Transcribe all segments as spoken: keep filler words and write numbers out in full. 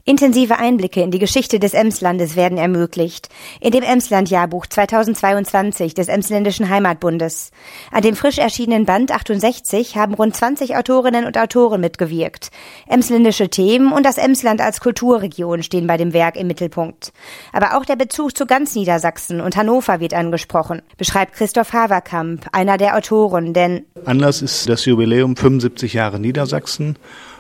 Intensive Einblicke in die Geschichte des Emslandes werden ermöglicht. In dem Emsland-Jahrbuch zweitausendzweiundzwanzig des Emsländischen Heimatbundes. An dem frisch erschienenen Band achtundsechzig haben rund zwanzig Autorinnen und Autoren mitgewirkt. Emsländische Themen und das Emsland als Kulturregion stehen bei dem Werk im Mittelpunkt. Aber auch der Bezug zu ganz Niedersachsen und Hannover wird angesprochen, beschreibt Christoph Haverkamp, einer der Autoren, denn Anlass ist das Jubiläum fünfundsiebzig Jahre Niedersachsen.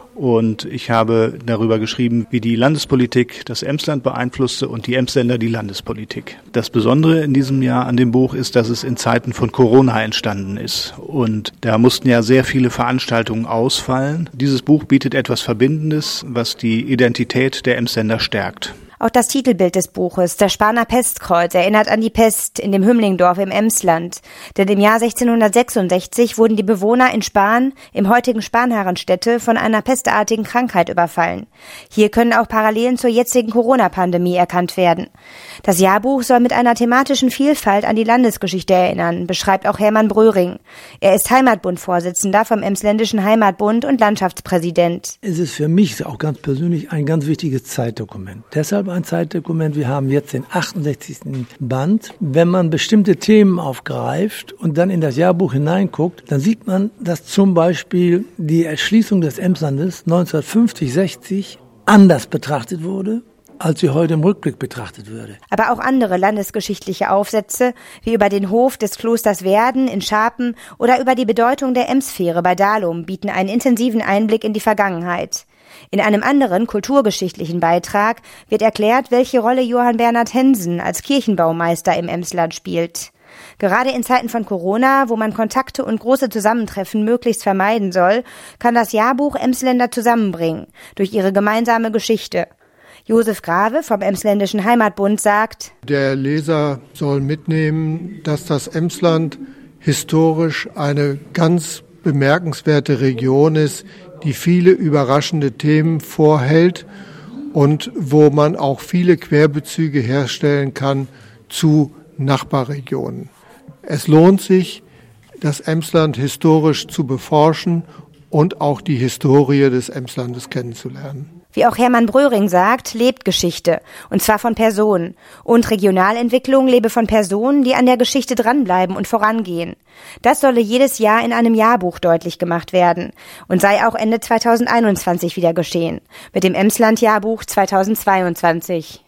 Und ich habe darüber geschrieben, wie die Landespolitik das Emsland beeinflusste und die Emsländer die Landespolitik. Das Besondere in diesem Jahr an dem Buch ist, dass es in Zeiten von Corona entstanden ist. Und da mussten ja sehr viele Veranstaltungen ausfallen. Dieses Buch bietet etwas Verbindendes, was die Identität der Emsländer stärkt. Auch das Titelbild des Buches, das Sparner Pestkreuz, erinnert an die Pest in dem Hümlingdorf im Emsland. Denn im Jahr sechzehnhundertsechsundsechzig wurden die Bewohner in Spahn, im heutigen Spanharenstädte, von einer pestartigen Krankheit überfallen. Hier können auch Parallelen zur jetzigen Corona-Pandemie erkannt werden. Das Jahrbuch soll mit einer thematischen Vielfalt an die Landesgeschichte erinnern, beschreibt auch Hermann Bröhring. Er ist Heimatbund-Vorsitzender vom Emsländischen Heimatbund und Landschaftspräsident. Es ist für mich auch ganz persönlich ein ganz wichtiges Zeitdokument. Deshalb ein Zeitdokument. Wir haben jetzt den achtundsechzigsten Band. Wenn man bestimmte Themen aufgreift und dann in das Jahrbuch hineinguckt, dann sieht man, dass zum Beispiel die Erschließung des Emslandes neunzehnhundertfünfzig sechzig anders betrachtet wurde, als sie heute im Rückblick betrachtet würde. Aber auch andere landesgeschichtliche Aufsätze, wie über den Hof des Klosters Werden in Scharpen oder über die Bedeutung der Emsfähre bei Dalum, bieten einen intensiven Einblick in die Vergangenheit. In einem anderen kulturgeschichtlichen Beitrag wird erklärt, welche Rolle Johann Bernhard Hensen als Kirchenbaumeister im Emsland spielt. Gerade in Zeiten von Corona, wo man Kontakte und große Zusammentreffen möglichst vermeiden soll, kann das Jahrbuch Emsländer zusammenbringen, durch ihre gemeinsame Geschichte. Josef Grave vom Emsländischen Heimatbund sagt: Der Leser soll mitnehmen, dass das Emsland historisch eine ganz bemerkenswerte Region ist, die viele überraschende Themen vorhält und wo man auch viele Querbezüge herstellen kann zu Nachbarregionen. Es lohnt sich, das Emsland historisch zu beforschen und auch die Historie des Emslandes kennenzulernen. Wie auch Hermann Bröhring sagt, lebt Geschichte, und zwar von Personen. Und Regionalentwicklung lebe von Personen, die an der Geschichte dranbleiben und vorangehen. Das solle jedes Jahr in einem Jahrbuch deutlich gemacht werden und sei auch Ende zweitausendeinundzwanzig wieder geschehen, mit dem Emsland-Jahrbuch zweitausendzweiundzwanzig.